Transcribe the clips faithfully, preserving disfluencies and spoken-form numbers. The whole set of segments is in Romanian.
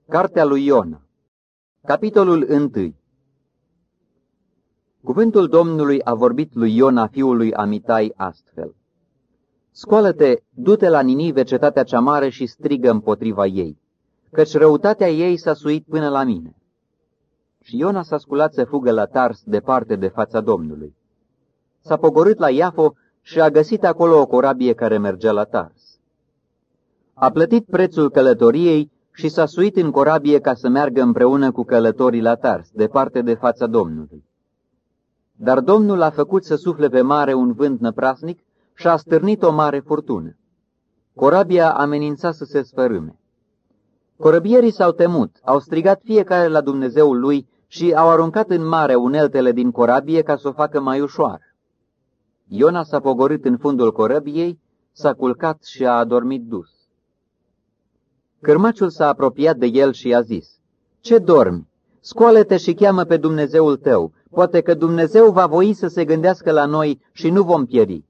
Cartea lui Iona. Capitolul unu. Cuvântul Domnului a vorbit lui Iona, fiul lui Amitai, astfel. Scoală-te, du-te la Ninive, cetatea cea mare, și strigă împotriva ei, căci răutatea ei s-a suit până la mine. Și Iona s-a sculat să fugă la Tars, departe de fața Domnului. S-a pogorât la Iafo și a găsit acolo o corabie care mergea la Tars. A plătit prețul călătoriei și s-a suit în corabie ca să meargă împreună cu călătorii la Tars, departe de fața Domnului. Dar Domnul a făcut să sufle pe mare un vânt năprasnic și a stârnit o mare furtună. Corabia amenința să se sfărâme. Corăbierii s-au temut, au strigat fiecare la Dumnezeul lui și au aruncat în mare uneltele din corabie ca să o facă mai ușoară. Iona s-a pogorât în fundul corăbiei, s-a culcat și a adormit dus. Cârmaciul s-a apropiat de el și i-a zis: „Ce dormi? Scoală-te și cheamă pe Dumnezeul tău, poate că Dumnezeu va voi să se gândească la noi și nu vom pieri.”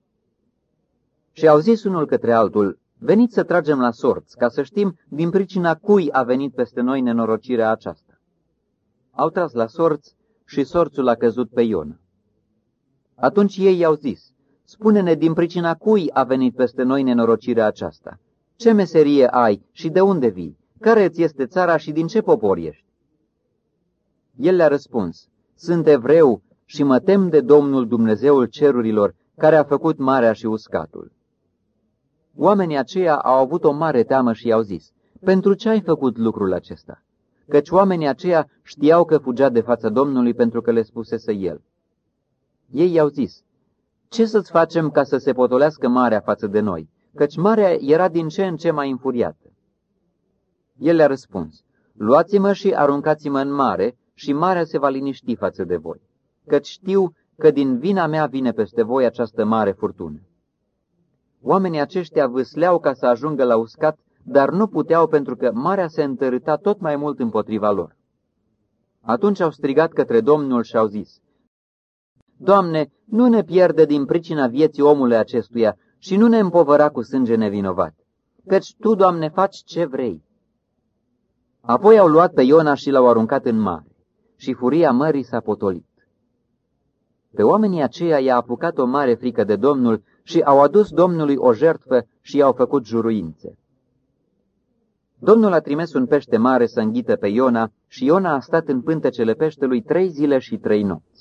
Și au zis unul către altul: „Veniți să tragem la sorți, ca să știm din pricina cui a venit peste noi nenorocirea aceasta.” Au tras la sorți și sorțul a căzut pe Iona. Atunci ei i-au zis: „Spune-ne din pricina cui a venit peste noi nenorocirea aceasta. Ce meserie ai și de unde vii? Care îți este țara și din ce popor ești?” El le-a răspuns: „Sunt evreu și mă tem de Domnul Dumnezeul cerurilor, care a făcut marea și uscatul.” Oamenii aceia au avut o mare teamă și i-au zis: „Pentru ce ai făcut lucrul acesta?” Căci oamenii aceia știau că fugea de fața Domnului pentru că le spusese el. Ei i-au zis: „Ce să-ți facem ca să se potolească marea față de noi?” Căci marea era din ce în ce mai înfuriată. El le-a răspuns: „Luați-mă și aruncați-mă în mare și marea se va liniști față de voi, căci știu că din vina mea vine peste voi această mare furtună.” Oamenii aceștia vâsleau ca să ajungă la uscat, dar nu puteau pentru că marea se întărâta tot mai mult împotriva lor. Atunci au strigat către Domnul și au zis: „Doamne, nu ne pierde din pricina vieții omului acestuia și nu ne împovăra cu sânge nevinovat, căci Tu, Doamne, faci ce vrei.” Apoi au luat pe Iona și l-au aruncat în mare și furia mării s-a potolit. Pe oamenii aceia i-a apucat o mare frică de Domnul și au adus Domnului o jertfă și i-au făcut juruințe. Domnul a trimis un pește mare să înghită pe Iona și Iona a stat în pântecele peștelui trei zile și trei nopți.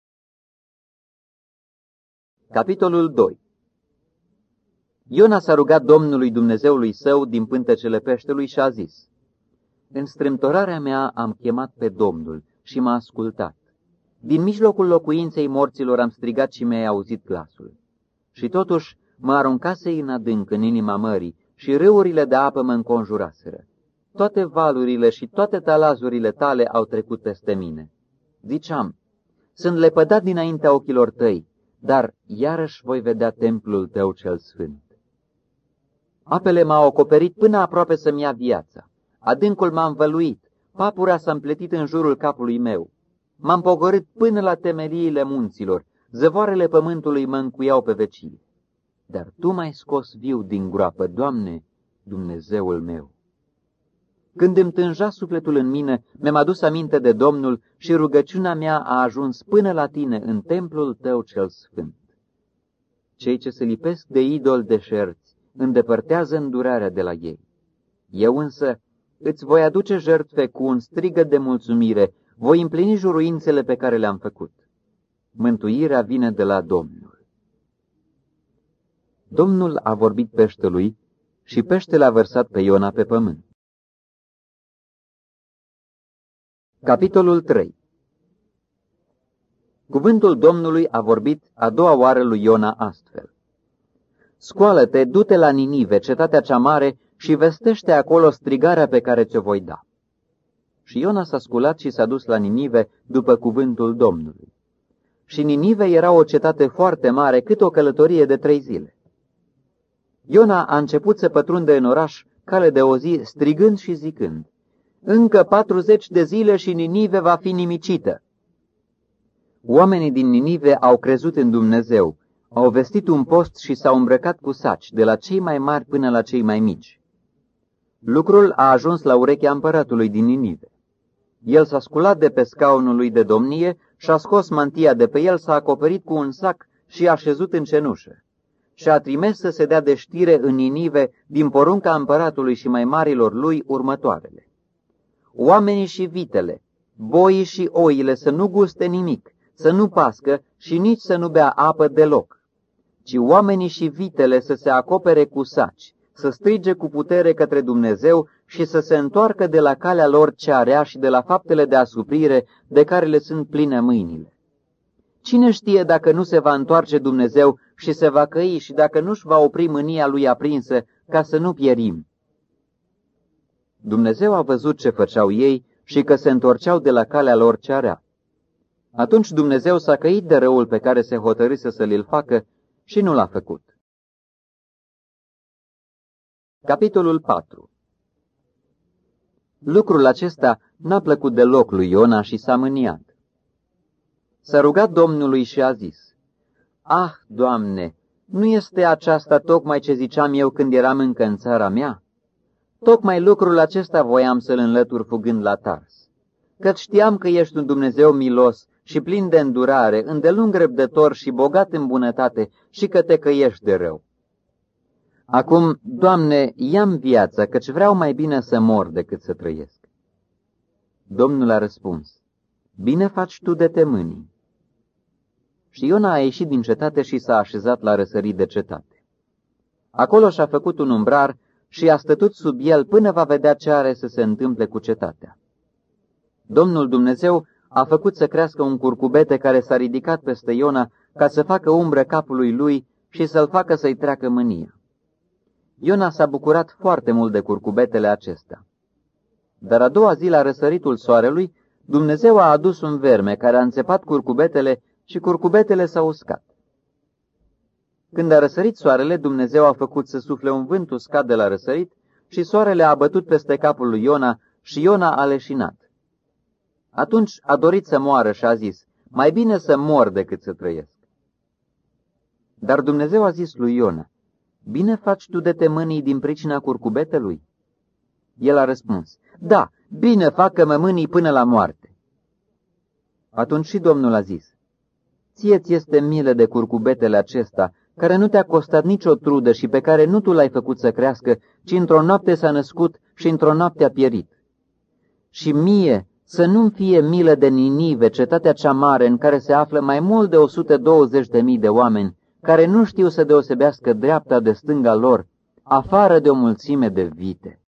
Capitolul doi. Iona s-a rugat Domnului Dumnezeului său din pântecele peștelui și a zis: „În strâmtorarea mea am chemat pe Domnul și m-a ascultat. Din mijlocul locuinței morților am strigat și mi-ai auzit glasul. Și totuși mă aruncasei în adânc în inima mării și râurile de apă mă înconjuraseră. Toate valurile și toate talazurile tale au trecut peste mine. Ziceam: sunt lepădat dinaintea ochilor tăi, dar iarăși voi vedea templul tău cel sfânt. Apele m-au acoperit până aproape să-mi ia viața. Adâncul m-a învăluit, papura s-a împletit în jurul capului meu. M-am pogorât până la temeliile munților, zăvoarele pământului mă încuiau pe vecie. Dar Tu m-ai scos viu din groapă, Doamne, Dumnezeul meu. Când îmi tânja sufletul în mine, mi-am adus aminte de Domnul și rugăciunea mea a ajuns până la Tine în templul Tău cel sfânt. Cei ce se lipesc de idoli deșerți îndepărtează îndurarea de la ei. Eu însă îți voi aduce jertfe cu un strigăt de mulțumire, voi împlini juruințele pe care le-am făcut. Mântuirea vine de la Domnul.” Domnul a vorbit peștelui și peștele a vărsat pe Iona pe pământ. Capitolul trei. Cuvântul Domnului a vorbit a doua oară lui Iona astfel: „Scoală-te, du-te la Ninive, cetatea cea mare, și vestește acolo strigarea pe care ți-o voi da.” Și Iona s-a sculat și s-a dus la Ninive după cuvântul Domnului. Și Ninive era o cetate foarte mare, cât o călătorie de trei zile. Iona a început să pătrundă în oraș cale de o zi, strigând și zicând: „Încă patruzeci de zile și Ninive va fi nimicită.” Oamenii din Ninive au crezut în Dumnezeu, au vestit un post și s-au îmbrăcat cu saci, de la cei mai mari până la cei mai mici. Lucrul a ajuns la urechea împăratului din Ninive. El s-a sculat de pe scaunul lui de domnie și-a scos mantia de pe el, s-a acoperit cu un sac și a șezut în cenușă. Și a trimis să se dea de știre în Ninive din porunca împăratului și mai marilor lui următoarele. Oamenii și vitele, boii și oile să nu guste nimic, să nu pască și nici să nu bea apă deloc, ci oamenii și vitele să se acopere cu saci, să strige cu putere către Dumnezeu și să se întoarcă de la calea lor cea rea și de la faptele de asuprire de care le sunt pline mâinile. Cine știe dacă nu se va întoarce Dumnezeu și se va căi și dacă nu-și va opri mânia lui aprinsă ca să nu pierim? Dumnezeu a văzut ce făceau ei și că se întorceau de la calea lor cea rea. Atunci Dumnezeu s-a căit de răul pe care se hotărâse să l facă și nu l-a făcut. Capitolul patru. Lucrul acesta n-a plăcut deloc lui Iona și s-a mâniat. S-a rugat Domnului și a zis: Ah, Doamne, nu este aceasta tocmai ce ziceam eu când eram încă în țara mea? Tocmai lucrul acesta voiam să-l înlătur fugând la Tars, căci știam că ești un Dumnezeu milos și plin de îndurare, îndelung răbdător și bogat în bunătate și că te căiești de rău. Acum, Doamne, ia-mi viața, căci vreau mai bine să mor decât să trăiesc. Domnul a răspuns: Bine faci tu de te mânii. Și Iona a ieșit din cetate și s-a așezat la răsărit de cetate. Acolo și-a făcut un umbrar și a stătut sub el până va vedea ce are să se întâmple cu cetatea. Domnul Dumnezeu a făcut să crească un curcubete care s-a ridicat peste Iona ca să facă umbră capului lui și să-l facă să-i treacă mânia. Iona s-a bucurat foarte mult de curcubetele acesta. Dar a doua zi, la răsăritul soarelui, Dumnezeu a adus un verme care a înțepat curcubetele și curcubetele s-au uscat. Când a răsărit soarele, Dumnezeu a făcut să sufle un vânt uscat de la răsărit și soarele a bătut peste capul lui Iona și Iona a leșinat. Atunci a dorit să moară și a zis: Mai bine să mor decât să trăiesc. Dar Dumnezeu a zis lui Iona: Bine faci tu de te mânii din pricina curcubetelui? El a răspuns: Da, bine fac că mă mânii până la moarte. Atunci și Domnul a zis: Ție-ți este milă de curcubetele acesta, care nu te-a costat nicio trudă și pe care nu tu l-ai făcut să crească, ci într-o noapte s-a născut și într-o noapte a pierit. Și mie să nu-mi fie milă de Ninive, cetatea cea mare, în care se află mai mult de o sută douăzeci de mii de oameni, care nu știu să deosebească dreapta de stânga lor, afară de o mulțime de vite.